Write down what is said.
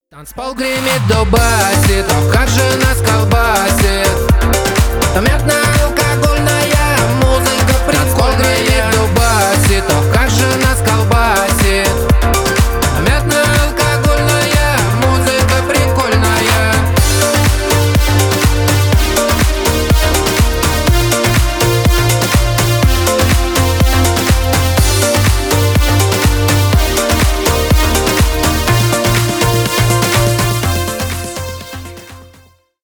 Танцпол гремит, дубасит, ох, как же нас колбасит. Там мятная